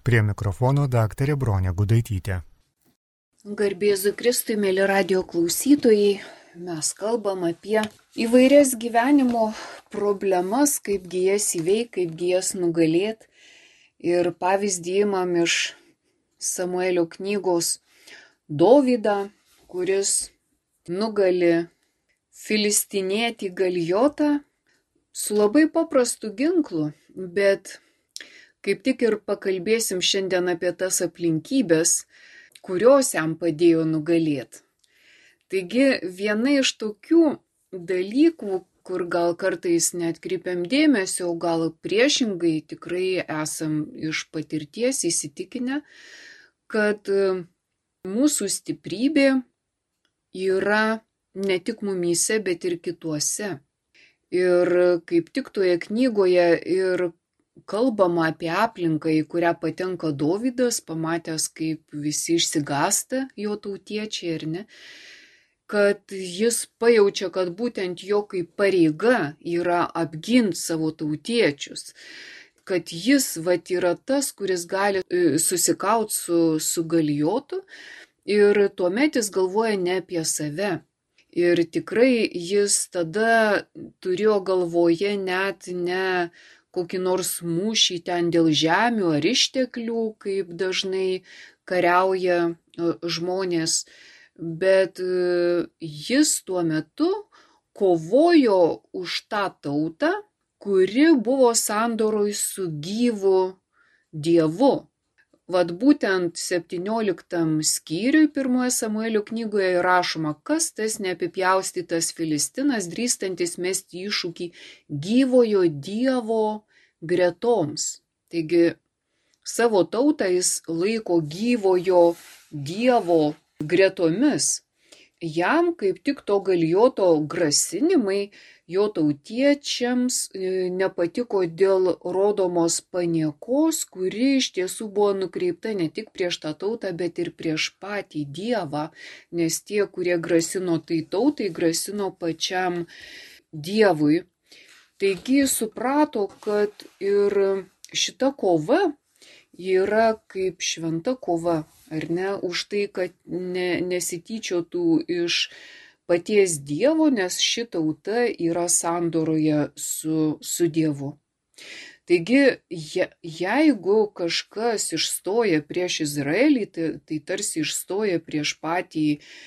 Prie mikrofono daktarė Bronė Gudaitytė. Garbėzu Kristui, mėly radio klausytojai, mes kalbam apie įvairias gyvenimo problemas, kaipgi jas įveikti, kaipgi jas nugalėti. Ir pavyzdį imam iš Samuelio knygos Dovydą, kuris nugali filistinietį Galijotą su labai paprastu ginklu, bet kaip tik ir pakalbėsim šiandien apie tas aplinkybės, kurios jam padėjo nugalėti. Taigi viena iš tokių dalykų, kur gal kartais neatkreipiam dėmesio, o gal priešingai tikrai esam iš patirties įsitikinę, kad mūsų stiprybė yra ne tik mumyse, bet ir kituose. Ir kaip tik toje knygoje ir kalbama apie aplinką, į kurią patenka Dovydas, pamatęs, kaip visi išsigąsta jo tautiečiai, ar ne, kad jis pajaučia, kad būtent jo kaip pareiga yra apginti savo tautiečius, kad jis yra tas, kuris gali susikauti su Galijotu ir tuomet jis galvoja ne apie save. Ir tikrai jis tada turėjo galvoje net ne kokį nors mūšį ten dėl žemių ar išteklių, kaip dažnai kariauja žmonės, bet jis tuo metu kovojo už tą tautą, kuri buvo sandoroj su gyvu Dievu. Vat būtent 17 skyriui 1 Samuelio knygoje rašoma, kas tas neapipjaustytas Filistinas, drįstantis mesti iššūkį gyvojo Dievo gretoms. Taigi savo tautą jis laiko gyvojo Dievo gretomis. Jam kaip tik to Galijoto grasinimai jo tautiečiams nepatiko dėl rodomos paniekos, kuri iš tiesų buvo nukreipta ne tik prieš tą tautą, bet ir prieš patį Dievą, nes tie, kurie grasino tai tautai, grasino pačiam Dievui. Taigi suprato, kad ir šita kova yra kaip šventa kova, ar ne, už tai, kad nesityčiotų iš paties Dievo, nes ši tauta yra sandoroje su Dievu. Taigi, jeigu kažkas išstoja prieš Izraelį, tai tarsi išstoja prieš patį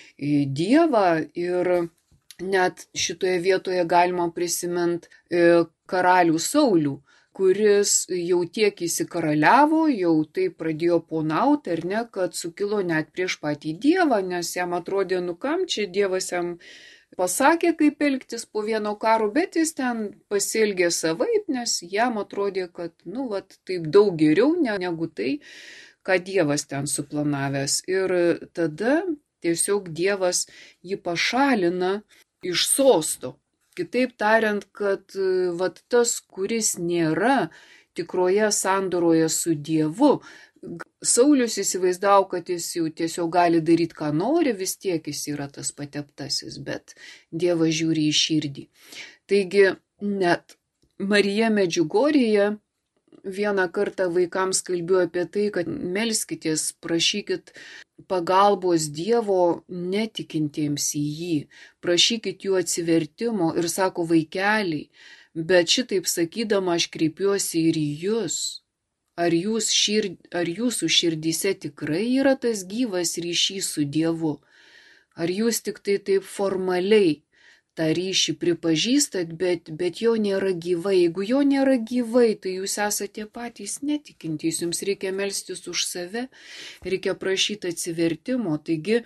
Dievą ir net šitoje vietoje galima prisiminti karalių Saulių, kuris jau tiek įsikaraliavo, jau taip pradėjo ponauti, ar ne, kad sukilo net prieš patį Dievą, nes jam atrodė, kam čia Dievas jam pasakė, kaip elgtis po vieno karo, bet jis ten pasielgė savaip, nes jam atrodė, kad, taip daug geriau negu tai, ką Dievas ten suplanavęs. Ir tada tiesiog Dievas jį pašalina iš sosto. Kitaip tariant, kad tas, kuris nėra tikroje sandoroje su Dievu, Saulius įsivaizdavo, kad jis jau tiesiog gali daryti, ką nori, vis tiek jis yra tas pateptasis, bet Dievas žiūri į širdį. Taigi net Marija Medžiugorėje vieną kartą vaikams kalbėjo apie tai, kad melskitės, prašykit pagalbos Dievo netikintiems į jį, prašykit jų atsivertimo ir sako, vaikeliai, bet šitaip sakydama aš kreipiuosi ir į jūs. Ar jūsų širdyse tikrai yra tas gyvas ryšys su Dievu? Ar jūs tik tai taip formaliai tą ryšį pripažįstat, bet jo nėra gyvai. Jeigu jo nėra gyvai, tai jūs esate patys netikintys, jums reikia melstis už save, reikia prašyti atsivertimo. Taigi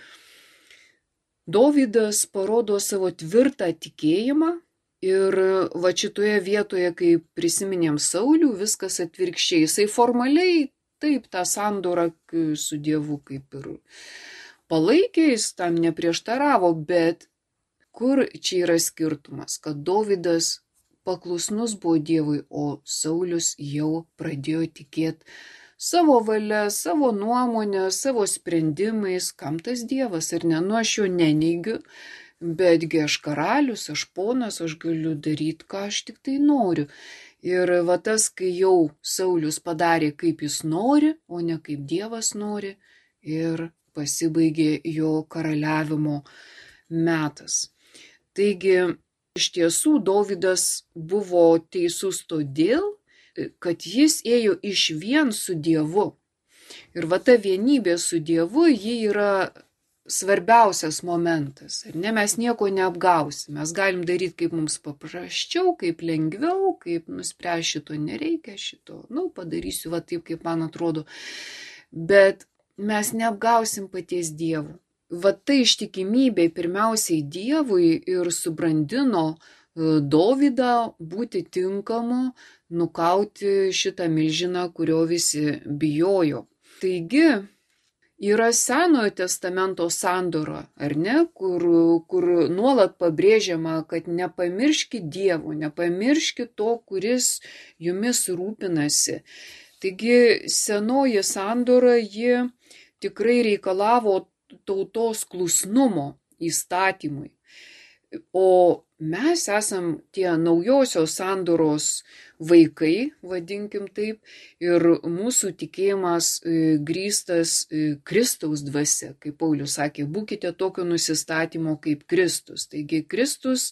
Dovydas parodo savo tvirtą tikėjimą ir va šitoje vietoje, kai prisiminėm Saulių, viskas atvirkščiai. Jisai formaliai taip tą sandorą su Dievu kaip ir palaikė, jis tam neprieštaravo, bet kur čia yra skirtumas, kad Dovydas paklusnus buvo Dievui, o Saulius jau pradėjo tikėti savo valia, savo nuomonę, savo sprendimais, kam tas Dievas, ir ne, aš jo neneigiu, betgi aš karalius, aš ponas, aš galiu daryti, ką aš tik tai noriu. Ir va tas, kai jau Saulius padarė, kaip jis nori, o ne kaip Dievas nori, ir pasibaigė jo karaliavimo metas. Taigi, iš tiesų, Dovydas buvo teisus todėl, kad jis ėjo išvien su Dievu. Ir va ta vienybė su Dievu, ji yra svarbiausias momentas. Ir ne, mes nieko neapgausim. Mes galim daryti, kaip mums paprasčiau, kaip lengviau, kaip nuspręs šito nereikia, šito, padarysiu va taip, kaip man atrodo. Bet mes neapgausim paties Dievo. Va ta ištikimybė pirmiausiai Dievui ir subrandino Dovydą būti tinkamu, nukauti šitą milžiną, kurio visi bijojo. Taigi, yra Senojo testamento sandora, ar ne, kur nuolat pabrėžiama, kad nepamirškit Dievo, nepamirškit to, kuris jumis rūpinasi. Taigi, senoji sandora, ji tikrai reikalavo tautos klusnumo įstatymui. O mes esam tie naujosios sandoros vaikai, vadinkim taip, ir mūsų tikėjimas grįstas Kristaus dvasia, kaip Paulius sakė, būkite tokio nusistatymo kaip Kristus. Taigi Kristus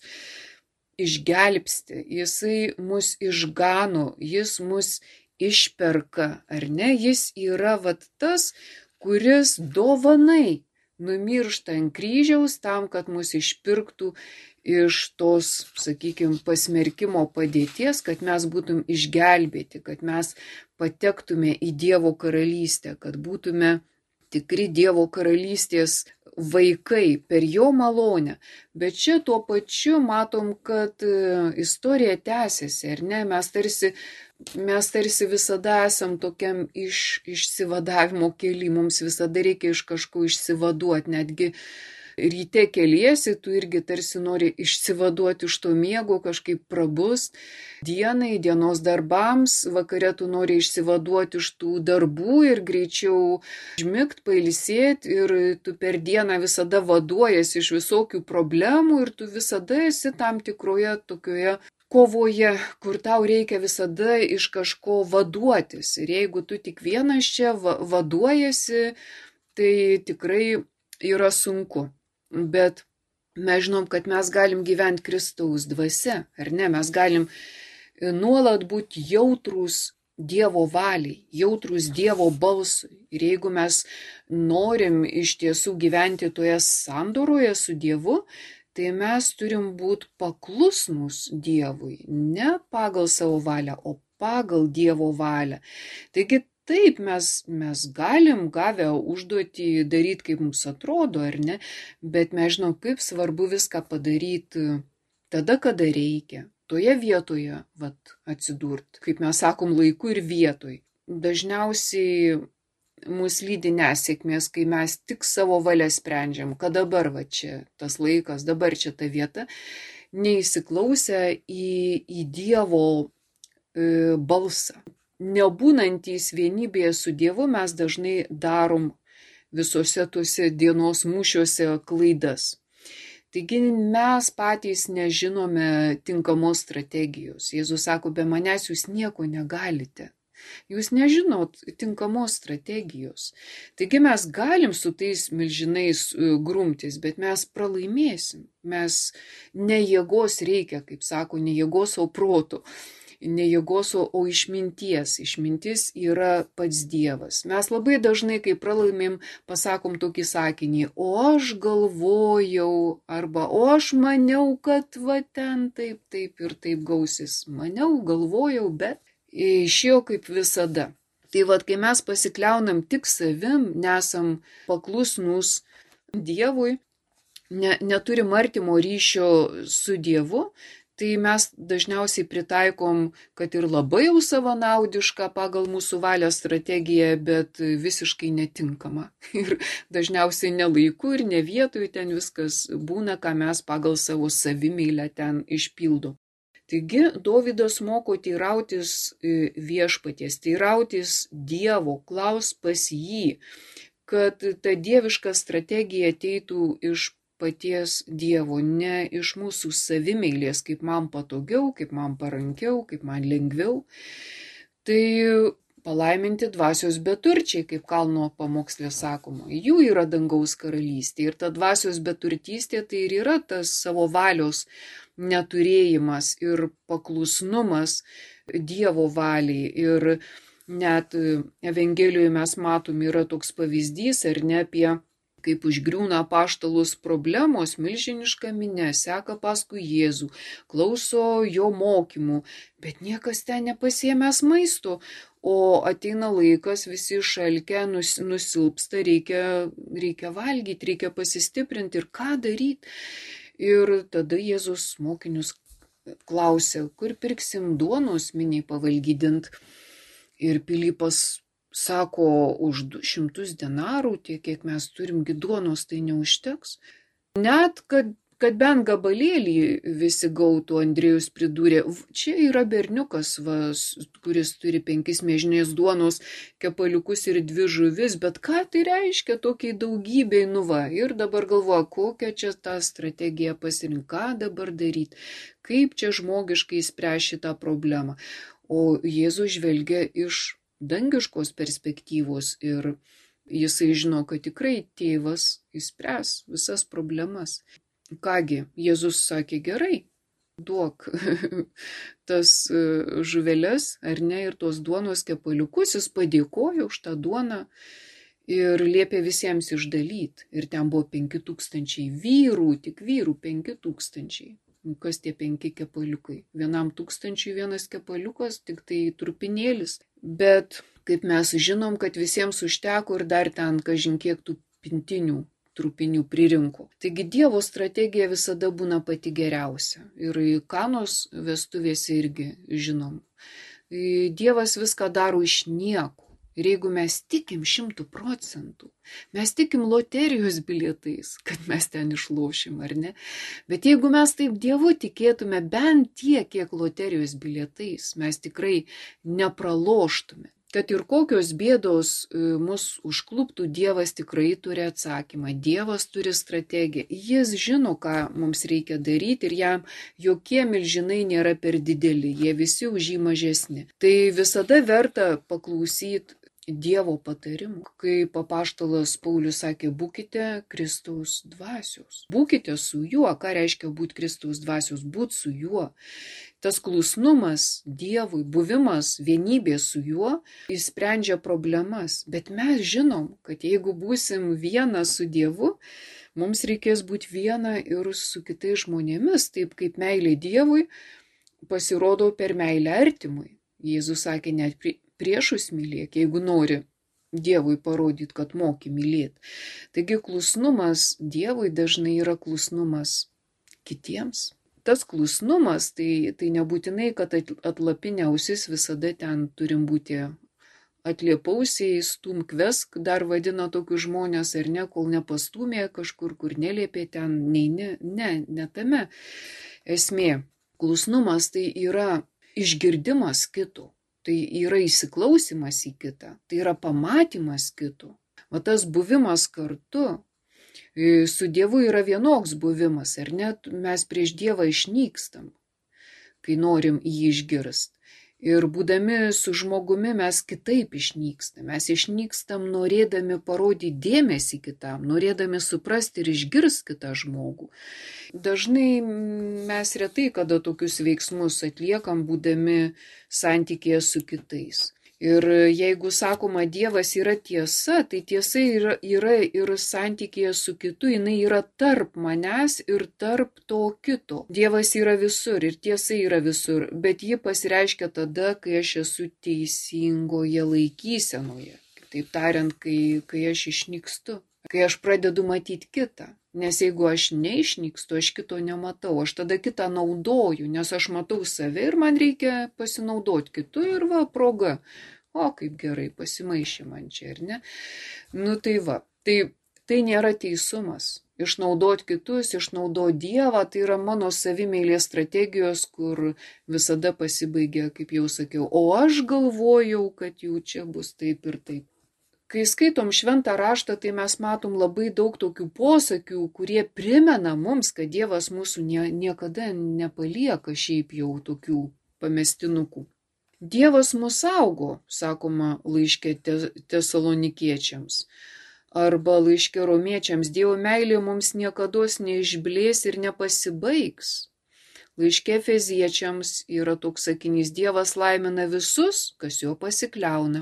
išgelbsti, jisai mus išgano, jis mus išperka, ar ne? Jis yra vat tas, kuris dovanai numiršta ant kryžiaus tam, kad mus išpirktų iš tos, sakykime, pasmerkimo padėties, kad mes būtum išgelbėti, kad mes patektume į Dievo karalystę, kad būtume tikri Dievo karalystės vaikai per jo malonę. Bet čia tuo pačiu matom, kad istorija tęsiasi, ar ne? Mes tarsi visada esam tokiam išsivadavimo kely, mums visada reikia iš kažko išsivaduoti, netgi ryte keliesi, tu irgi tarsi nori išsivaduoti iš to miego, kažkaip prabus dienai, dienos darbams, vakare tu nori išsivaduoti iš tų darbų ir greičiau žmigt, pailsėti ir tu per dieną visada vaduojasi iš visokių problemų ir tu visada esi tam tikroje tokioje kovoje, kur tau reikia visada iš kažko vaduotis. Ir jeigu tu tik vienas čia vaduojasi, tai tikrai yra sunku. Bet mes žinom, kad mes galim gyventi Kristaus dvasia, ar ne? Mes galim nuolat būti jautrūs Dievo valiai, jautrūs Dievo balsui. Ir jeigu mes norim iš tiesų gyventi toje sandoroje su Dievu, tai mes turim būti paklusnus Dievui, ne pagal savo valią, o pagal Dievo valią. Taigi taip, mes galim gavę užduotį daryti, kaip mums atrodo, ar ne, bet mes žinom, kaip svarbu viską padaryti tada, kada reikia, toje vietoje atsidurti, kaip mes sakom, laiku ir vietoj. Dažniausiai mus lydi nesėkmės, kai mes tik savo valią sprendžiam, kad dabar čia tas laikas, dabar čia ta vieta, neįsiklausę į Dievo balsą. Nebūnantys vienybėje su Dievu mes dažnai darom visose tuose dienos mūšiuose klaidas. Taigi mes patys nežinome tinkamos strategijos. Jėzus sako, be manęs jūs nieko negalite. Jūs nežinot tinkamos strategijos. Taigi mes galim su tais milžinais grumtis, bet mes pralaimėsim. Mes ne jėgos reikia, kaip sako, ne jėgos, o proto. Ne jėgos, o išminties. Išmintis yra pats Dievas. Mes labai dažnai, kai pralaimim, pasakom tokį sakinį, o aš galvojau, arba o aš maniau, kad ten taip ir taip gausis. Maniau, galvojau, bet išėjo kaip visada. Tai kai mes pasikliaunam tik savim, nesam paklusnus Dievui, neturim artimo ryšio su Dievu, tai mes dažniausiai pritaikom, kad ir labai jau savanaudišką pagal mūsų valią strategiją, bet visiškai netinkama. Ir dažniausiai ne laiku ir ne vietoj ten viskas būna, ką mes pagal savo savimeilę ten išpildom. Taigi Dovydas moko teirautis viešpaties, teirautis Dievo, klaus pas jį, kad ta dieviška strategija ateitų iš paties Dievo, ne iš mūsų savimeilės, kaip man patogiau, kaip man parankiau, kaip man lengviau. Tai palaiminti dvasios beturčiai, kaip Kalno pamokslė sakoma, jų yra dangaus karalystė. Ir ta dvasios beturtystė tai ir yra tas savo valios neturėjimas ir paklusnumas Dievo valiai. Ir net Evangelijoje mes matom, yra toks pavyzdys, ar ne, apie kaip užgriūna apaštalus problemos, milžiniška minia seka paskui Jėzų, klauso jo mokymų, bet niekas ten nepasiėmęs maisto, o ateina laikas, visi šalkia, nusilpsta, reikia valgyti, reikia pasistiprinti ir ką daryti. Ir tada Jėzus mokinius klausia, kur pirksim duonos miniai pavalgydint. Ir Pilypas sako, už 200 denarų, tiek kiek mes turim, duonos tai neužteks. Net, kad bent gabalėlį visi gautų, Andriejus pridūrė, čia yra berniukas, kuris turi 5 miežinės duonos, kepaliukus ir 2 žuvis, bet ką tai reiškia tokiai daugybei, Ir dabar galvoja, kokią čia tą strategiją pasirinkti, ką dabar daryti, kaip čia žmogiškai spręs šitą problemą. O Jėzus žvelgia iš dangiškos perspektyvos ir jisai žino, kad tikrai tėvas išspręs visas problemas. Kągi, Jėzus sakė, gerai, duok tas žuveles, ar ne, ir tos duonos kepaliukus, jis padėkojo už tą duoną ir liepė visiems išdalyti. Ir ten buvo 5000 vyrų, tik vyrų 5000. Kas tie 5 kepaliukai? 1000 vienas kepaliukas, tik tai trupinėlis. Bet kaip mes žinom, kad visiems užteko ir dar ten kažin kiek tų pintinių trupinių pririnko. Taigi Dievo strategija visada būna pati geriausia. Ir Kanos vestuvėse irgi žinom. Dievas viską daro iš nieko. Ir jeigu mes tikim 100%, mes tikim loterijos bilietais, kad mes ten išlošim, ar ne? Bet jeigu mes taip Dievu tikėtume bent tiek, kiek loterijos bilietais, mes tikrai nepraloštume. Kad ir kokios bėdos mus užkluptų, Dievas tikrai turi atsakymą. Dievas turi strategiją. Jis žino, ką mums reikia daryti ir jam jokie milžinai nėra per dideli, jie visi už jį mažesni. Tai visada verta paklausyti Dievo patarimų. Kaip apaštalas Paulius sakė, būkite Kristaus dvasios. Būkite su juo. Ką reiškia būti Kristaus dvasios? Būti su juo. Tas klusnumas Dievui, buvimas vienybė su juo, išsprendžia problemas. Bet mes žinom, kad jeigu būsim viena su Dievu, mums reikės būti viena ir su kitais žmonėmis, taip kaip meilė Dievui pasirodo per meilę artimui. Jėzus sakė, net priešus mylėk, jeigu nori Dievui parodyti, kad moki mylėti. Taigi klusnumas Dievui dažnai yra klusnumas kitiems. Tas klusnumas, tai nebūtinai, kad atlapinė ausis visada ten turim būti atliepausiai, stumkvesk, dar vadina tokius žmonės, ar ne, kol nepastumė kažkur, kur neliepė ten, ne tame esmė. Klusnumas tai yra išgirdimas kito. Tai yra įsiklausimas į kitą, tai yra pamatymas kito. O tas buvimas kartu, su Dievu yra vienoks buvimas, ar net mes prieš Dievą išnykstam, kai norim jį išgirsti. Ir būdami su žmogumi mes kitaip išnykstam. Mes išnykstam norėdami parodyti dėmesį kitam, norėdami suprasti ir išgirsti kitą žmogų. Dažnai mes retai kada tokius veiksmus atliekam, būdami santykėje su kitais. Ir jeigu sakoma, Dievas yra tiesa, tai tiesa yra ir santykėje su kitu, jinai yra tarp manęs ir tarp to kito. Dievas yra visur ir tiesa yra visur, bet ji pasireiškia tada, kai aš esu teisingoje laikysenoje. Kitaip tariant, kai aš išnykstu, kai aš pradedu matyti kitą. Nes jeigu aš neišnykstu, aš kito nematau, aš tada kitą naudoju, nes aš matau save ir man reikia pasinaudoti kitu ir proga. O, kaip gerai, pasimaišė man čia, ar ne? Tai nėra teisumas. Išnaudoti kitus, išnaudoti Dievą, tai yra mano savimeilės strategijos, kur visada pasibaigia, kaip jau sakiau, o aš galvojau, kad jau čia bus taip ir taip. Kai skaitom šventą raštą, tai mes matom labai daug tokių posakių, kurie primena mums, kad Dievas mūsų niekada nepalieka šiaip jau tokių pamestinukų. Dievas mus saugo, sakoma laiške tesalonikiečiams. Arba laiške romiečiams, Dievo meilė mums niekados neišblės ir nepasibaigs. Laiške efeziečiams yra toks sakinys, Dievas laimina visus, kas jo pasikliauna.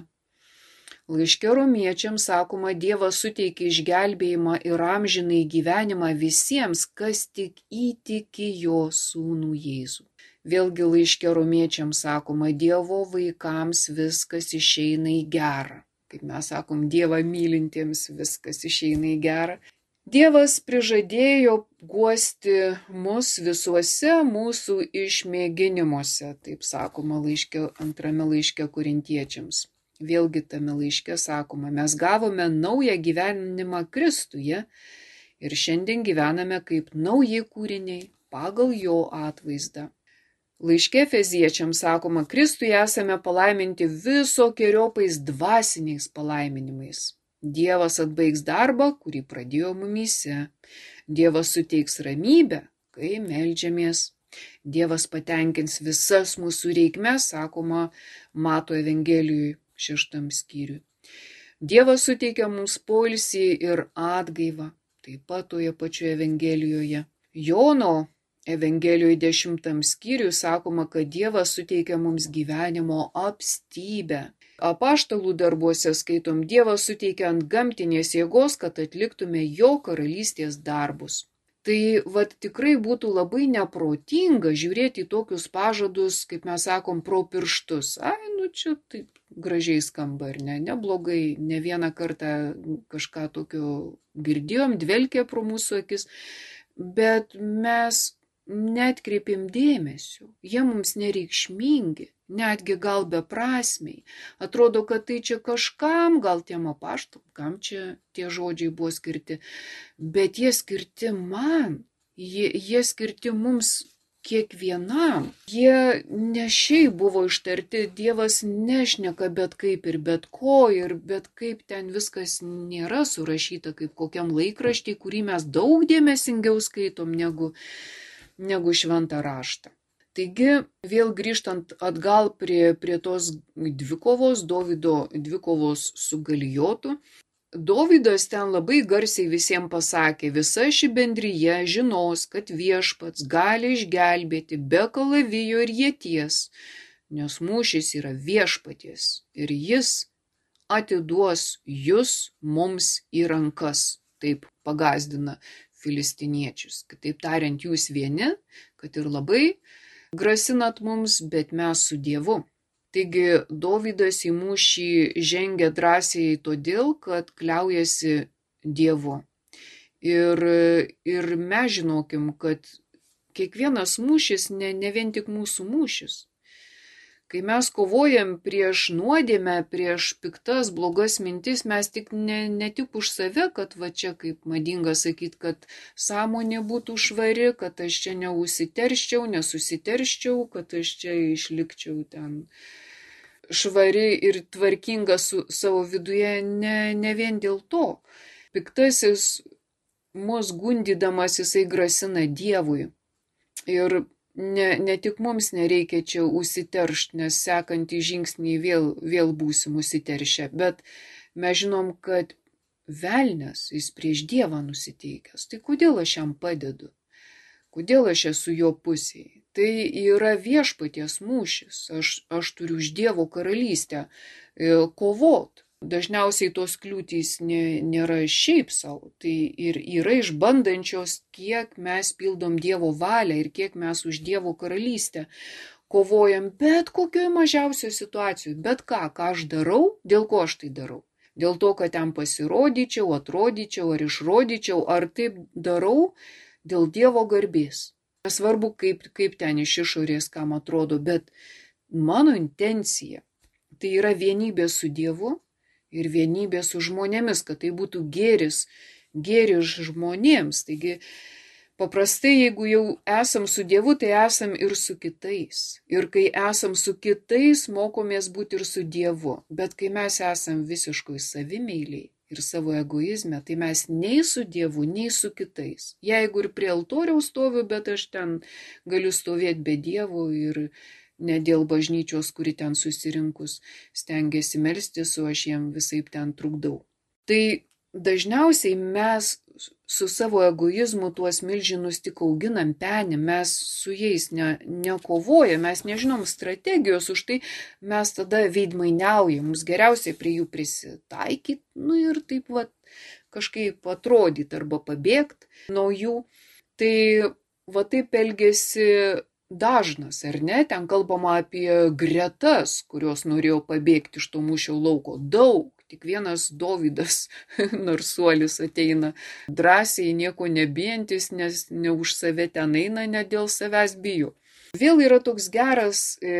Laiške romiečiams sakoma, Dievas suteikia išgelbėjimą ir amžinai gyvenimą visiems, kas tik įtiki jo sūnų Jėzų. Vėlgi laiške romiečiams sakoma, Dievo vaikams viskas išeina į gerą. Kaip mes sakom, Dievą mylintiems viskas išeina į gerą. Dievas prižadėjo guosti mus visuose mūsų išmėginimuose, taip sakoma antrame laiške korintiečiams. Vėlgi tame laiške sakoma, mes gavome naują gyvenimą Kristuje ir šiandien gyvename kaip nauji kūriniai pagal jo atvaizdą. Laiške efeziečiams sakoma, Kristuje esame palaiminti visokiojopais dvasiniais palaiminimais. Dievas atbaigs darbą, kurį pradėjo mumyse. Dievas suteiks ramybę, kai meldžiamės. Dievas patenkins visas mūsų reikmes, sakoma Mato Evangelijoje 6 skyriui. Dievas suteikia mums poilsį ir atgaivą, taip pat toje pačioje Evangelijoje. Jono Evangelijoje 10 skyriui sakoma, kad Dievas suteikia mums gyvenimo apstybę. Apaštalų darbuose skaitom, Dievas suteikia ant gamtinės jėgos, kad atliktume jo karalystės darbus. Tai tikrai būtų labai neprotinga žiūrėti į tokius pažadus, kaip mes sakom, pro pirštus. Čia taip gražiai skamba, ar ne? Neblogai, ne vieną kartą kažką tokio girdėjom, dvelkė pro mūsų akis, bet mes neatkreipėm dėmesio, jie mums nereikšmingi, netgi gal beprasmiai. Atrodo, kad tai čia kažkam, gal tiem apaštalam, kam čia tie žodžiai buvo skirti, bet jie skirti man, jie skirti mums kiekvienam. Jie ne šiaip buvo ištarti, Dievas nešneka bet kaip ir bet ko, ir bet kaip ten viskas nėra surašyta kaip kokiam laikraštį, kurį mes daug dėmesingiau skaitom negu šventą raštą. Taigi, vėl grįžtant atgal prie tos dvikovos, Dovydo dvikovos su Galijotu, Dovydas ten labai garsiai visiems pasakė, visa ši bendrija žinos, kad viešpats gali išgelbėti be kalavijo ir ieties, nes mūšis yra viešpaties ir jis atiduos jūs mums į rankas, taip pagazdina filistiniečius. Kitaip tariant, jūs vieni, kad ir labai grasinat mums, bet mes su Dievu. Taigi Dovydas į mūšį žengia drąsiai todėl, kad kliaujasi Dievu. Ir mes žinokim, kad kiekvienas mūšis ne vien tik mūsų mūšis. Kai mes kovojam prieš nuodėmę, prieš piktas, blogas mintis, mes tik ne tik už save, kad čia kaip madinga sakyti, kad sąmonė būtų švari, kad aš čia nesusiterščiau, kad aš čia išlikčiau ten švari ir tvarkinga su savo viduje, ne vien dėl to. Piktasis mus gundydamas jisai grasina Dievui. Ir ne tik mums nereikia čia užsiteršti, nes sekantį žingsnį vėl būsim užsiteršę, bet mes žinom, kad velnias, jis prieš Dievą nusiteikęs. Tai kodėl aš jam padedu? Kodėl aš esu jo pusėje? Tai yra viešpaties mūšis. Aš turiu už Dievo karalystę kovot. Dažniausiai tos kliūtys nėra šiaip savo, tai ir yra išbandančios, kiek mes pildom Dievo valią ir kiek mes už Dievo karalystę kovojam bet kokioje mažiausioje situacijoje, bet ką aš darau, dėl ko aš tai darau. Dėl to, kad ten pasirodyčiau, atrodyčiau ar išrodyčiau, ar taip darau dėl Dievo garbės. Nesvarbu, kaip ten iš išorės kam atrodo, bet mano intencija tai yra vienybė su Dievu ir vienybė su žmonėmis, kad tai būtų gėris žmonėms. Taigi Paprastai, jeigu jau esam su Dievu, tai esam ir su kitais. Ir kai esam su kitais, mokomės būti ir su Dievu. Bet kai mes esam visiškai savimeiliai ir savo egoizme, tai mes nei su Dievu, nei su kitais. Jeigu ir prie altoriaus stoviu, bet aš ten galiu stovėti be Dievo ir ne dėl bažnyčios, kuri ten susirinkus stengiasi melstis, o aš jiem visaip ten trukdau. Tai dažniausiai mes su savo egoizmu tuos milžinus tik auginam, penim, mes su jais nekovojam, mes nežinom strategijos, už tai mes tada veidmainiaujam, mums geriausiai prie jų prisitaikyti, ir taip kažkaip atrodyti arba pabėgti nuo jų. Tai taip elgėsi dažnas, ar ne? Ten kalbama apie gretas, kurios norėjo pabėgti iš to mūšio lauko. Daug. Tik vienas Dovydas, narsuolis, ateina drąsiai, nieko nebijantis, nes ne už save ten eina, ne dėl savęs bijo. Vėl yra toks geras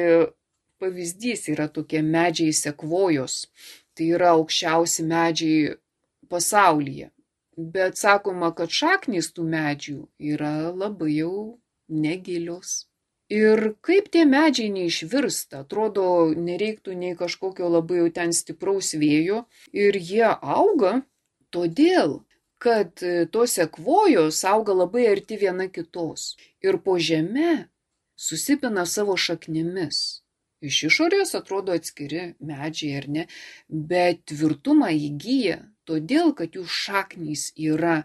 pavyzdys, yra tokie medžiai sekvojos. Tai yra aukščiausi medžiai pasaulyje. Bet sakoma, kad šaknys tų medžių yra labai jau negilios. Ir kaip tie medžiai neišvirsta, atrodo, nereiktų nei kažkokio labai jau ten stipraus vėjo. Ir jie auga todėl, kad tos sekvojos auga labai arti viena kitos. Ir po žeme susipina savo šaknimis. Iš išorės atrodo atskiri medžiai, ar ne, bet tvirtumą įgyja todėl, kad jų šaknys yra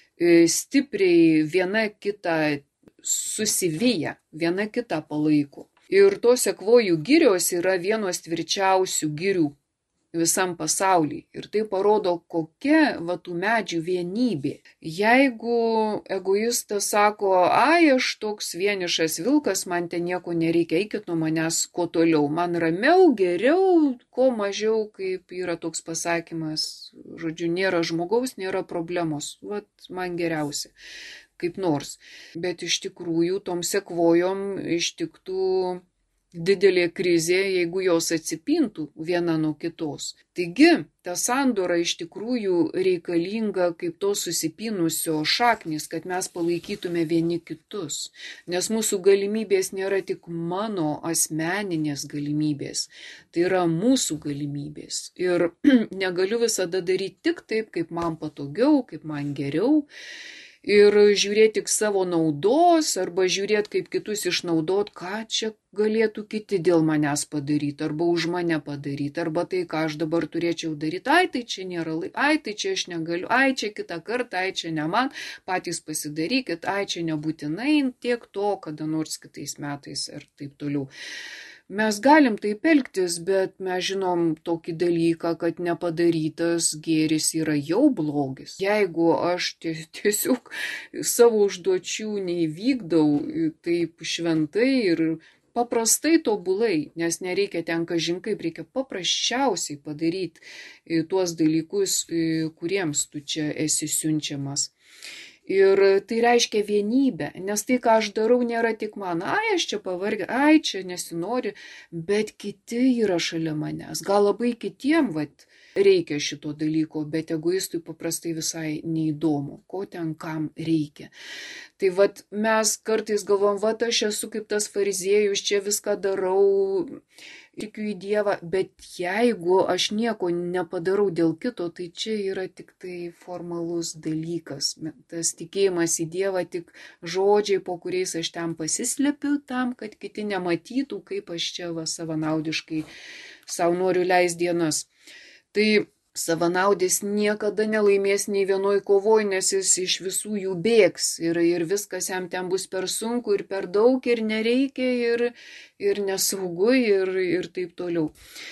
stipriai viena kitą susiviję, viena kitą palaiko. Ir tos sekvojų girios yra vienos tvirčiausių girių visam pasaulyje. Ir tai parodo, kokia tų medžių vienybė. Jeigu egoistas sako, aš toks vienišas vilkas, man ten nieko nereikia, eikit nuo manęs kuo toliau, man ramiau, geriau, kuo mažiau, kaip yra toks pasakymas, žodžiu, nėra žmogaus, nėra problemos, man geriausia. Kaip nors. Bet iš tikrųjų tom sekvojom ištiktų didelė krizė, jeigu jos atsipintų viena nuo kitos. Taigi, ta sandora iš tikrųjų reikalinga kaip tos susipinusio šaknis, kad mes palaikytume vieni kitus. Nes mūsų galimybės nėra tik mano asmeninės galimybės, tai yra mūsų galimybės. Ir negaliu visada daryti tik taip, kaip man patogiau, kaip man geriau. Ir žiūrėti tik savo naudos, arba žiūrėti, kaip kitus išnaudot, ką čia galėtų kiti dėl manęs padaryti, arba už mane padaryti, arba tai, ką aš dabar turėčiau daryti, tai čia nėra tai čia aš negaliu, čia kitą kartą, čia ne man, patys pasidarykit, čia nebūtinai tiek to, kada nors kitais metais ir taip toliau. Mes galim taip elgtis, bet mes žinom tokį dalyką, kad nepadarytas gėris yra jau blogis. Jeigu aš tiesiog savo užduočių neįvykdau taip šventai ir paprastai tobulai, nes nereikia ten kažin kaip, reikia paprasčiausiai padaryti tuos dalykus, kuriems tu čia esi siunčiamas. Ir tai reiškia vienybę, nes tai, ką aš darau, nėra tik man, aš čia pavargę, čia nesinori, bet kiti yra šalia manęs. Gal labai kitiem reikia šito dalyko, bet egoistui paprastai visai neįdomu, ko ten kam reikia. Tai mes kartais galvom, aš esu kaip tas fariziejus, čia viską darau, tikiu į Dievą, bet jeigu aš nieko nepadarau dėl kito, tai čia yra tik tai formalus dalykas. Tas tikėjimas į Dievą tik žodžiai, po kuriais aš ten pasislepiu tam, kad kiti nematytų, kaip aš čia savanaudiškai savo noriu leisti dienas. Tai savanaudis niekada nelaimės nei vienoj kovoj, nes jis iš visų jų bėgs ir viskas jam ten bus per sunku ir per daug ir nereikia ir nesaugu ir taip toliau.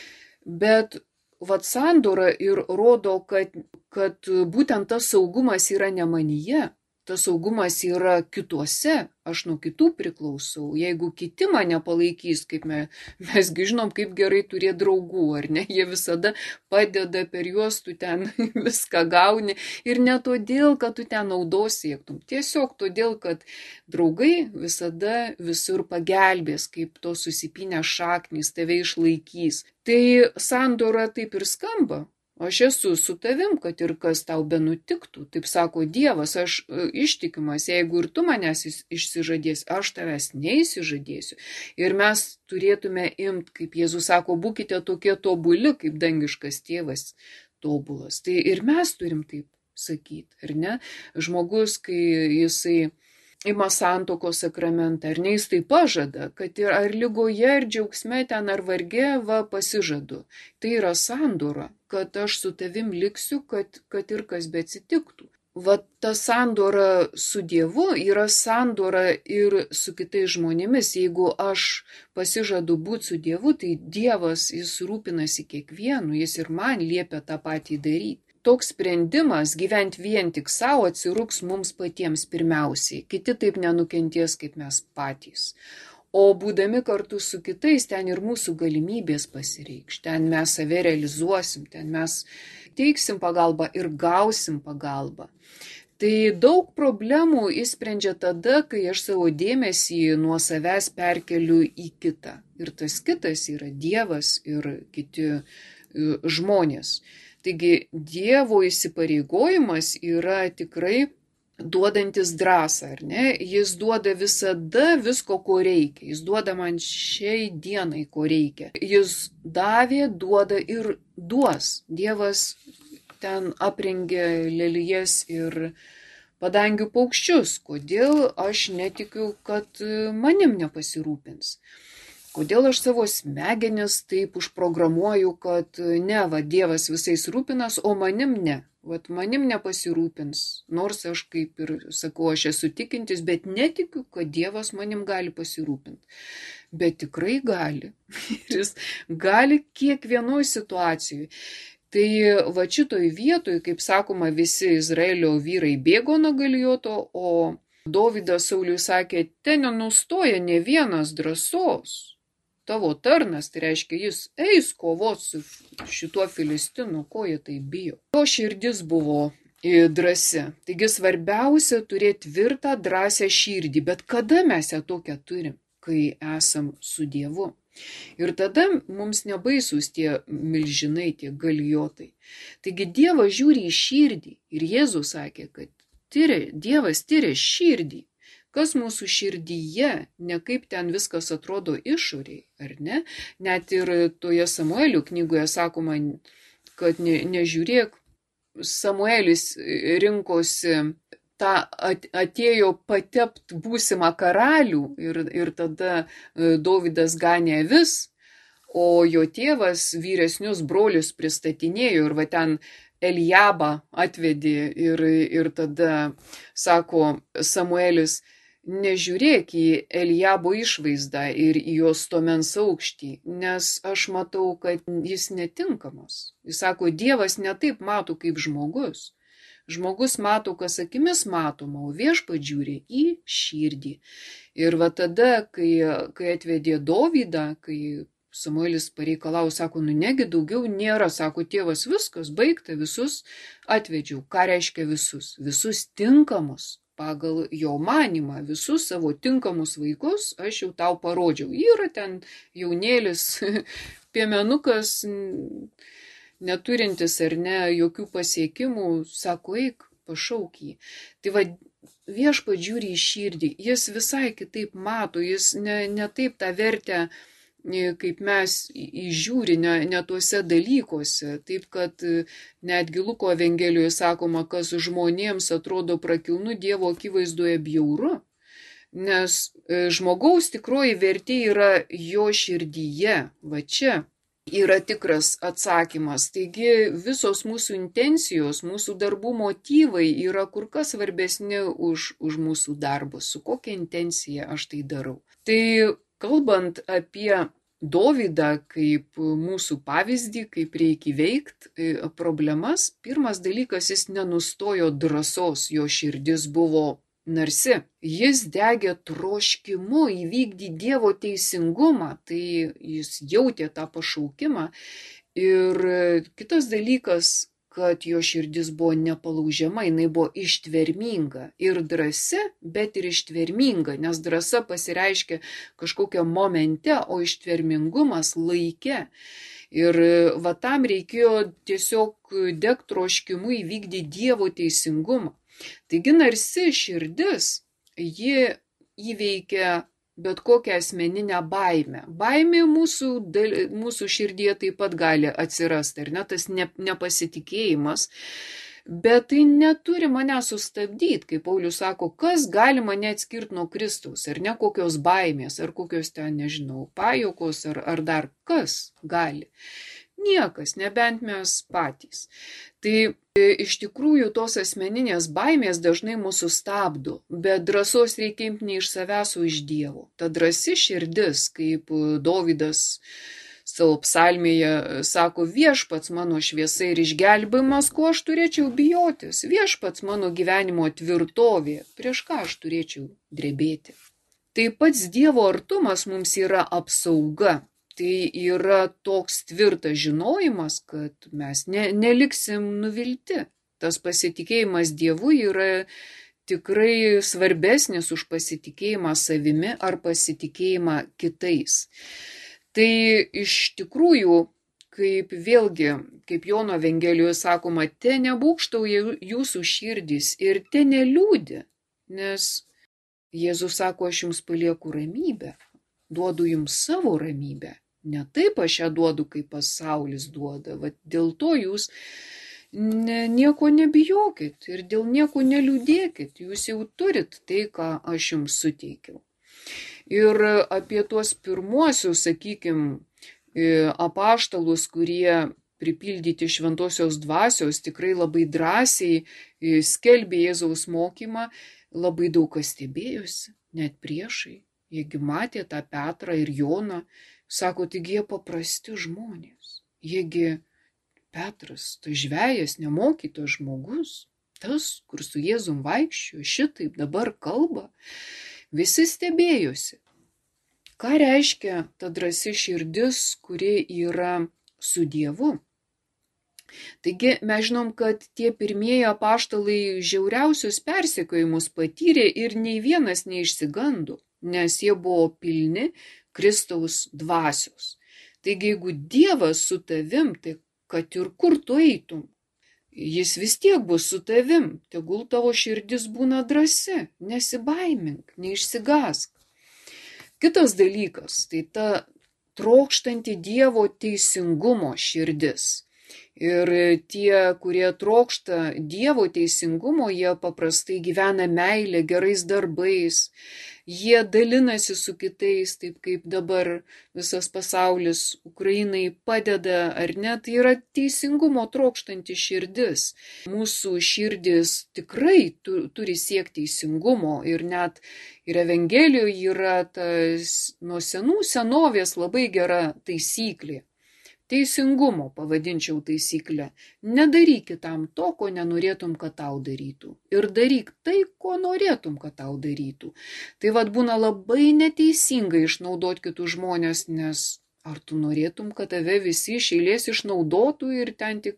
Bet sandora ir rodo, kad būtent tas saugumas yra ne manyje, tas saugumas yra kituose, aš nuo kitų priklausau. Jeigu kiti mane palaikys, kaip mesgi žinom, kaip gerai turėti draugų, ar ne, jie visada padeda, per juos tu ten viską gauni ir ne todėl, kad tu ten naudos siektum, tiesiog todėl, kad draugai visada visur pagelbės, kaip to susipynę šaknys tave išlaikys. Tai sandora taip ir skamba. Aš esu su tavim, kad ir kas tau benutiktų. Taip sako Dievas, aš ištikimas, jeigu ir tu manęs išsižadėsi, aš tavęs neįsižadėsiu. Ir mes turėtume imti, kaip Jėzus sako, būkite tokie tobuli, kaip dangiškas tėvas tobulas. Tai ir mes turim taip sakyti, ar ne? Žmogus, kai jisai ima santuokos sakramentą, ar ne, jis tai pažada, kad ir ar lygoje, ar džiaugsme, ten ar varge, va, pasižadu. Tai yra sandora, kad aš su tavim liksiu, kad ir kas beatsitiktų. Va, ta sandora su Dievu yra sandora ir su kitais žmonėmis. Jeigu aš pasižadu būti su Dievu, tai Dievas, jis rūpinasi kiekvienu, jis ir man liepia tą patį daryti. Toks sprendimas gyventi vien tik savo atsirūks mums patiems pirmiausiai. Kiti taip nenukentės kaip mes patys. O būdami kartu su kitais, ten ir mūsų galimybės pasireikš. Ten mes save realizuosim, ten mes teiksim pagalbą ir gausim pagalbą. Tai daug problemų išsprendžia tada, kai aš savo dėmesį nuo savęs perkeliu į kitą. Ir tas kitas yra Dievas ir kiti žmonės. Taigi Dievo įsipareigojimas yra tikrai duodantis drąsą, ar ne? Jis duoda visada visko, ko reikia. Jis duoda man šiai dienai, ko reikia. Jis davė, duoda ir duos. Dievas ten aprengė lelijas ir padangių paukščius. Kodėl aš netikiu, kad manim nepasirūpins? Kodėl aš savo smegenis taip užprogramuoju, kad ne, va, Dievas visais rūpinas, o manim ne. Vat manim nepasirūpins. Nors aš kaip ir sakau, aš esu tikintis, bet netikiu, kad Dievas manim gali pasirūpinti. Bet tikrai gali. Ir jis gali kiekvienoj situacijoj. Tai va šitoj vietoj, kaip sakoma, visi Izraelio vyrai bėgo nuo Galijoto, o Dovydas Sauliui sakė, ten nenustoja ne vienas drąsos. Tavo tarnas, tai reiškia, jis eis kovot su šituo Filistinu, ko jie tai bijo. Jo širdis buvo drąsi. Taigi svarbiausia turėti tvirtą, drąsią širdį, bet kada mes ją tokią turim, kai esam su Dievu. Ir tada mums nebaisus tie milžinai, tie Galijotai. Taigi Dievas žiūri į širdį ir Jėzus sakė, kad Dievas tyria širdį. Kas mūsų širdyje, ne kaip ten viskas atrodo išoriai, ar ne? Net ir toje Samuelio knygoje sakoma, kad nežiūrėk, Samuelis rinkosi atėjo patept būsimą karalių ir tada Dovydas ganė avis, o jo tėvas vyresnius brolius pristatinėjo ir va ten Eliabą atvedė ir tada sako Samuelis, nežiūrėk į Eliabo išvaizdą ir į jos stuomens aukštį, nes aš matau, kad jis netinkamas. Jis sako, Dievas ne taip mato kaip žmogus. Žmogus mato, kas akimis matoma, o Viešpats žiūri į širdį. Ir va tada, kai atvedė Dovydą, kai Samuelis pareikalavo, sako, negi daugiau nėra, sako, tėvas, viskas, baigta, visus atvedžiau. Ką reiškia visus? Visus tinkamus. Pagal jo manymą, visus savo tinkamus vaikus aš jau tau parodžiau. Yra ten jaunėlis, piemenukas, neturintis ar ne jokių pasiekimų, sako, eik, pašauk jį. Tai va, Viešpats žiūri į širdį, jis visai kitaip mato, jis ne taip tą vertę, kaip mes įžiūri, ne tuose dalykuose. Taip, kad netgi Luko Evangelijoje sakoma, kas žmonėms atrodo prakilnu, Dievo akivaizdoje bjauru. Nes žmogaus tikroji vertė yra jo širdyje. Va čia yra tikras atsakymas. Taigi visos mūsų intencijos, mūsų darbų motyvai yra kur kas svarbesni už mūsų darbus. Su kokia intencija aš tai darau. Tai kalbant apie Dovydą kaip mūsų pavyzdį, kaip reikia įveikti problemas, pirmas dalykas, jis nenustojo drąsos, jo širdis buvo narsi. Jis degė troškimu įvykdyti Dievo teisingumą, tai jis jautė tą pašaukimą. Ir kitas dalykas, kad jo širdis buvo nepalaužiama, jinai buvo ištverminga ir drąsi, bet ir ištverminga, nes drąsa pasireiškia kažkokiam momente, o ištvermingumas laike. Ir va tam reikėjo tiesiog degt troškimu įvykdyti Dievo teisingumą. Taigi narsi širdis, ji įveikia bet kokią asmeninę baimę. Baimė mūsų širdyje taip pat gali atsirasti, ar ne, tas nepasitikėjimas. Bet tai neturi mane sustabdyti, kaip Paulius sako, kas gali mane atskirti nuo Kristaus, ar ne kokios baimės, ar kokios ten, nežinau, pajokos, ar dar kas gali. Niekas, nebent mes patys. Tai iš tikrųjų tos asmeninės baimės dažnai mūsų stabdo, bet drąsos reikia imti ne iš savęs, o iš Dievo. Ta drąsi širdis, kaip Dovydas savo psalmėje sako, viešpats mano šviesa ir išgelbėjimas, ko aš turėčiau bijotis, viešpats mano gyvenimo tvirtovė, prieš ką aš turėčiau drebėti. Tai pats Dievo artumas mums yra apsauga. Tai yra toks tvirtas žinojimas, kad mes neliksim nuvilti. Tas pasitikėjimas Dievu yra tikrai svarbesnis už pasitikėjimą savimi ar pasitikėjimą kitais. Tai iš tikrųjų, kaip Jono Evangelijoje sakoma, te nebūkštauja jūsų širdys ir te neliūdi, nes Jėzus sako, aš jums palieku ramybę, duodu jums savo ramybę. Ne taip aš ją duodu, kaip pasaulis duoda. Va, dėl to jūs nieko nebijokit ir dėl nieko neliūdėkit. Jūs jau turit tai, ką aš jums suteikiau. Ir apie tuos pirmuosius, sakykime, apaštalus, kurie pripildyti šventosios dvasios, tikrai labai drąsiai skelbė Jėzaus mokymą, labai daug kas stebėjosi, net priešai. Jiegi matė tą Petrą ir Joną, sako, taigi jie paprasti žmonės. Jiegi Petras, tai žvejas, nemokytas žmogus, tas, kur su Jėzum vaikščiojo, šitaip dabar kalba. Visi stebėjosi. Ką reiškia ta drąsi širdis, kuri yra su Dievu? Taigi mes žinom, kad tie pirmieji apaštalai žiauriausius persekiojimus patyrė ir nei vienas neišsigando, nes jie buvo pilni Kristaus dvasios. Taigi jeigu Dievas su tavim, tai kad ir kur tu eitum, jis vis tiek bus su tavim, tegul tavo širdis būna drąsi, nesibaimink, neišsigąsk. Kitas dalykas, tai ta trokštanti Dievo teisingumo širdis. Ir tie, kurie trokšta Dievo teisingumo, jie paprastai gyvena meilę, gerais darbais, jie dalinasi su kitais, taip kaip dabar visas pasaulis Ukrainai padeda, ar ne, tai yra teisingumo trokštanti širdis. Mūsų širdis tikrai turi siekti teisingumo ir net ir Evangelijoje yra tas nuo senovės labai gera taisyklė. Teisingumo pavadinčiau taisyklę. Nedaryk kitam to, ko nenorėtum, kad tau darytų. Ir daryk tai, ko norėtum, kad tau darytų. Tai vad būna labai neteisinga išnaudoti kitus žmonės, nes ar tu norėtum, kad tave visi iš eilės išnaudotų ir ten tik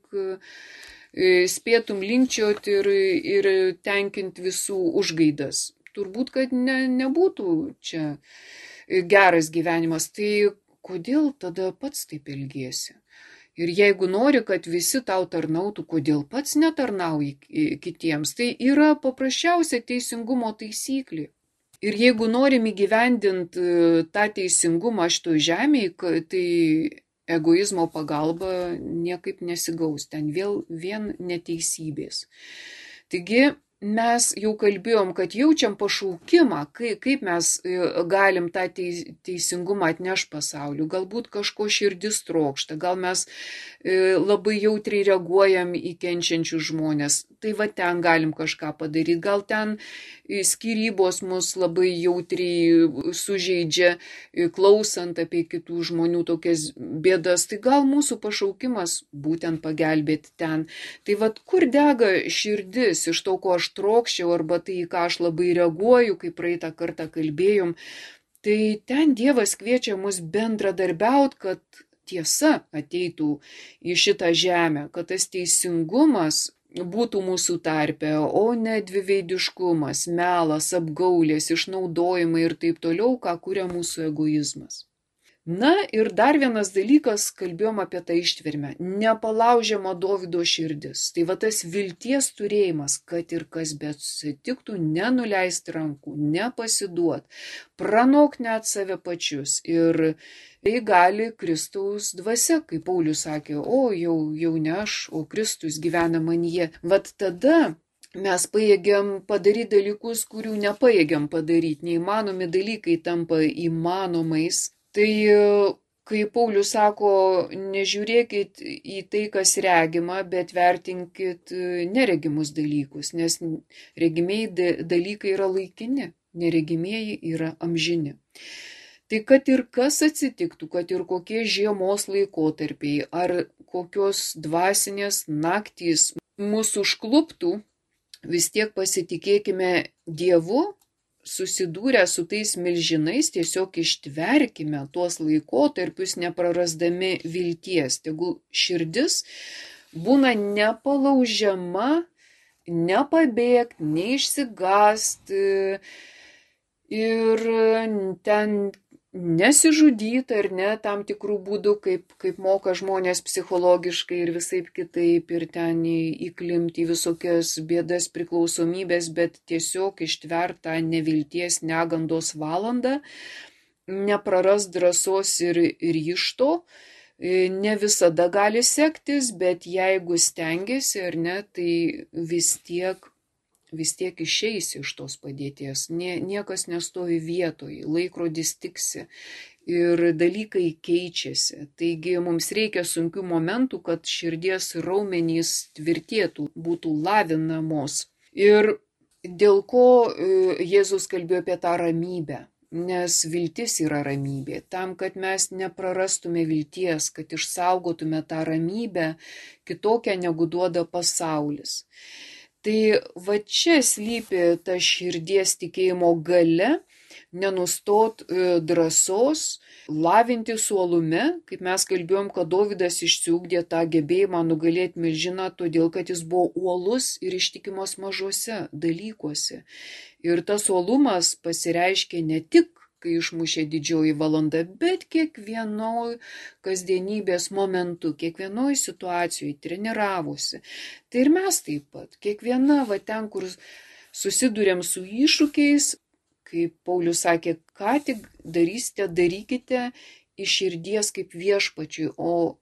spėtum linkčioti ir tenkinti visų užgaidas. Turbūt, kad nebūtų čia geras gyvenimas. Tai kodėl tada pats taip elgiesi? Ir jeigu nori, kad visi tau tarnautų, kodėl pats netarnauji kitiems? Tai yra paprasčiausia teisingumo taisyklė. Ir jeigu norim įgyvendinti tą teisingumą šitoj žemėje, tai egoizmo pagalba niekaip nesigaus. Ten vien neteisybės. Taigi, mes jau kalbėjom, kad jaučiam pašaukimą, kaip mes galim tą teisingumą atnešti pasauliu. Galbūt kažko širdis trokšta, gal mes labai jautriai reaguojam į kenčiančius žmonės. Tai va ten galim kažką padaryti. Gal ten skyrybos mus labai jautriai sužeidžia, klausant apie kitų žmonių tokias bėdas. Tai gal mūsų pašaukimas būtent pagelbėti ten. Tai va kur dega širdis iš to, ko aš trokščiau, arba tai, ką aš labai reaguoju, kaip praeitą kartą kalbėjom, tai ten Dievas kviečia mus bendradarbiauti, kad tiesa ateitų į šitą žemę, kad tas teisingumas būtų mūsų tarpe, o ne dviveidiškumas, melas, apgaulės, išnaudojimai ir taip toliau, ką kuria mūsų egoizmas. Na ir dar vienas dalykas, kalbėjom apie tą ištvermę. Nepalaužiama Dovydo širdis. Tai va tas vilties turėjimas, kad ir kas beatsitiktų, nenuleisti rankų, nepasiduot, pranok net save pačius. Ir tai gali Kristaus dvasia, kaip Paulius sakė, o jau ne aš, o Kristus gyvena manyje. Vat tada mes pajėgiam padaryti dalykus, kurių nepajėgiam padaryti. Neįmanomi dalykai tampa įmanomais. Tai, kai Paulius sako, nežiūrėkit į tai, kas regima, bet vertinkit neregimus dalykus, nes regimieji dalykai yra laikini, neregimieji yra amžini. Tai kad ir kas atsitiktų, kad ir kokie žiemos laikotarpiai ar kokios dvasinės naktys mūsų užkluptų, vis tiek pasitikėkime Dievu, susidūrę su tais milžinais, tiesiog ištverkime tuos laikotarpius, neprarasdami vilties. Tegul širdis būna nepalaužiama, nepabėgti, neišsigąsti ir ten nesižudyti ar ne tam tikrų būdų, kaip moka žmonės psichologiškai ir visaip kitaip ir ten įklimti į visokias bėdas priklausomybės, bet tiesiog ištvertą nevilties negandos valandą, nepraras drąsos ir ryžto. Ne visada gali sektis, bet jeigu stengiasi ar ne, tai vis tiek išeisi iš tos padėties. Niekas nestovi vietoj, laikrodis tiksi ir dalykai keičiasi. Taigi mums reikia sunkių momentų, kad širdies raumenys tvirtėtų, būtų lavinamos. Ir dėl ko Jėzus kalbėjo apie tą ramybę. Nes viltis yra ramybė. Tam, kad mes neprarastume vilties, kad išsaugotume tą ramybę, kitokią negu duoda pasaulis. Tai va čia slypi ta širdies tikėjimo galia, nenustot drąsos, lavinti uolume, kaip mes kalbėjom, kad Dovydas išsiugdė tą gebėjimą nugalėti milžiną, todėl kad jis buvo uolus ir ištikimas mažose dalykuose. Ir tas uolumas pasireiškė ne tik, kai išmušė didžioji valanda, bet kiekvienoj kasdienybės momentu, kiekvienoj situacijoje treniravosi. Tai ir mes taip pat, kiekviena va ten, kur susidurėm su iššūkiais, kaip Paulius sakė, ką tik darysite, darykite iš širdies kaip viešpačiui, o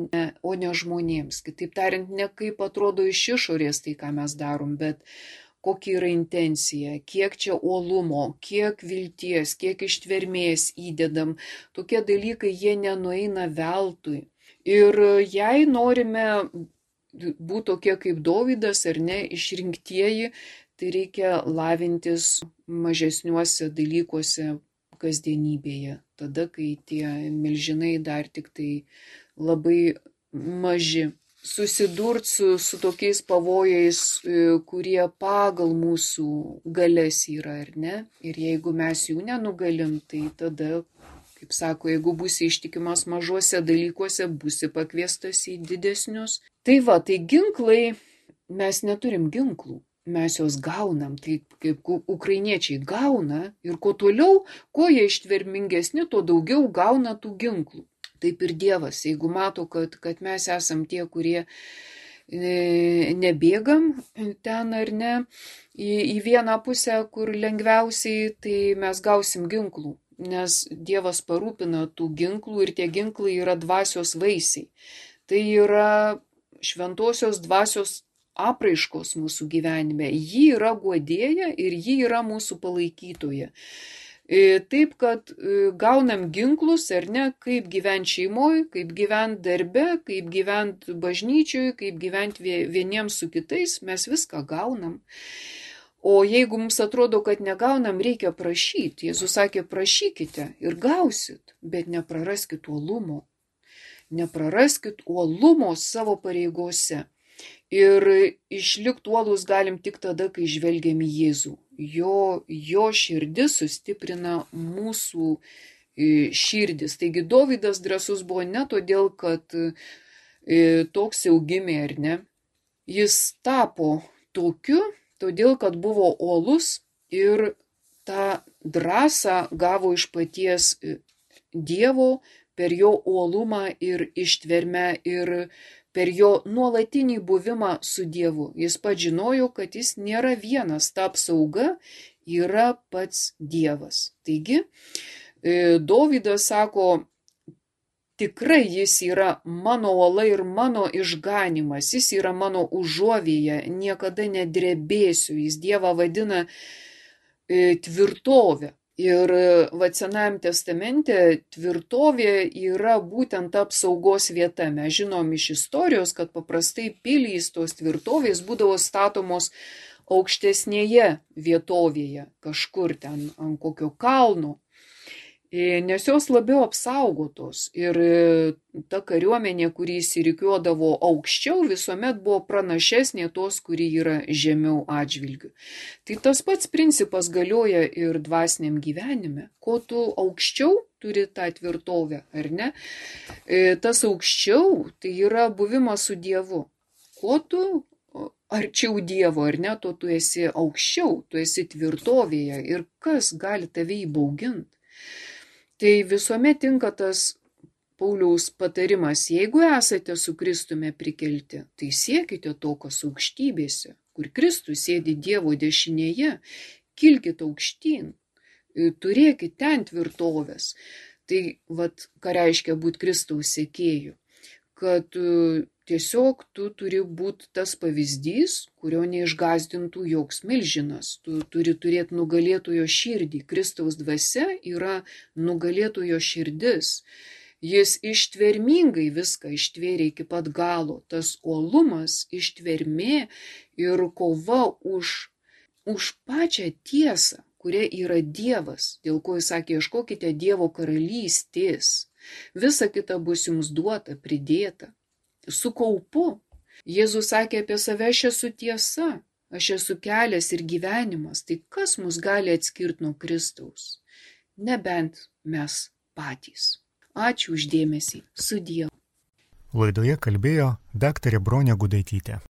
ne žmonėms. Kitaip tariant, ne kaip atrodo iš išorės tai, ką mes darom, bet kokia yra intencija, kiek čia uolumo, kiek vilties, kiek ištvermės įdedam. Tokie dalykai, jie nenueina veltui. Ir jei norime būti tokie kaip Dovydas ar ne, išrinktieji, tai reikia lavintis mažesniuose dalykuose kasdienybėje. Tada, kai tie milžinai dar tik tai labai maži. Susidurt su tokiais pavojais, kurie pagal mūsų galias yra, ar ne? Ir jeigu mes jų nenugalim, tai tada, kaip sako, jeigu būsi ištikimas mažuose dalykuose, būsi pakviestas į didesnius. Tai va, tai ginklai, mes neturim ginklų, mes juos gaunam, tai kaip ukrainiečiai gauna ir kuo toliau, kuo jie ištvermingesni, tuo daugiau gauna tų ginklų. Taip ir Dievas, jeigu mato, kad mes esam tie, kurie nebėgam ten ar ne, į vieną pusę, kur lengviausiai, tai mes gausim ginklų, nes Dievas parūpina tų ginklų ir tie ginklai yra dvasios vaisiai. Tai yra šventosios dvasios apraiškos mūsų gyvenime. Ji yra guodėja ir ji yra mūsų palaikytoja. Taip, kad gaunam ginklus, ar ne, kaip gyventi šeimoje, kaip gyventi darbe, kaip gyventi bažnyčioje, kaip gyventi vieniems su kitais, mes viską gaunam. O jeigu mums atrodo, kad negaunam, reikia prašyti. Jėzus sakė, prašykite ir gausit, bet nepraraskit uolumo. Nepraraskit uolumo savo pareigose. Ir išlikti uolus galim tik tada, kai žvelgiam į Jėzų. Jo širdis sustiprina mūsų širdis. Taigi Dovydas drąsus buvo ne todėl, kad toks jau gimė ar ne. Jis tapo tokiu, todėl, kad buvo uolus ir tą drąsą gavo iš paties Dievo, per jo uolumą ir ištvermę ir per jo nuolatinį buvimą su Dievu. Jis pats žinojo, kad jis nėra vienas, ta apsauga yra pats Dievas. Taigi, Dovydas sako, tikrai jis yra mano uola ir mano išganimas, jis yra mano užuovėja, niekada nedrebėsiu, jis Dievą vadina tvirtovę. Ir Senajame testamente tvirtovė yra būtent ta apsaugos vieta. Mes žinom iš istorijos, kad paprastai pilys tos tvirtovės būdavo statomos aukštesnėje vietovėje, kažkur ten ant kokio kalno, nes jos labiau apsaugotos. Ir ta kariuomenė, kuri įsirikiuodavo aukščiau, visuomet buvo pranašesnė tos, kuri yra žemiau atžvilgių. Tai tas pats principas galioja ir dvasiniam gyvenime. Ko tu aukščiau turi tą tvirtovę, ar ne? Tas aukščiau tai yra buvimas su Dievu. Ko tu arčiau Dievo, ar ne, to tu esi aukščiau, tu esi tvirtovėje. Ir kas gali tave įbauginti? Tai visuomet tinka tas Pauliaus patarimas, jeigu esate su Kristumi prikelti, tai siekite to, kas aukštybėse, kur Kristus sėdi Dievo dešinėje, kilkite aukštyn, turėkite ten tvirtovės. Tai ką reiškia būti Kristaus sekėju, kad tiesiog tu turi būti tas pavyzdys, kurio neišgąsdintų joks milžinas. Tu turi turėti nugalėtojo širdį. Kristaus dvasia yra nugalėtojo širdis. Jis ištvermingai viską ištvėrė iki pat galo. Tas uolumas, ištvermė ir kova už pačią tiesą, kuria yra Dievas, dėl ko jis sakė, ieškokite Dievo karalystės. Visa kita bus jums duota, pridėta. Su kaupu. Jėzus sakė apie save, aš esu tiesa, aš esu kelias ir gyvenimas. Tai kas mus gali atskirti nuo Kristaus? Nebent mes patys. Ačiū už dėmesį. Sudie. Laidoje kalbėjo daktarė Bronė Gudaitytė.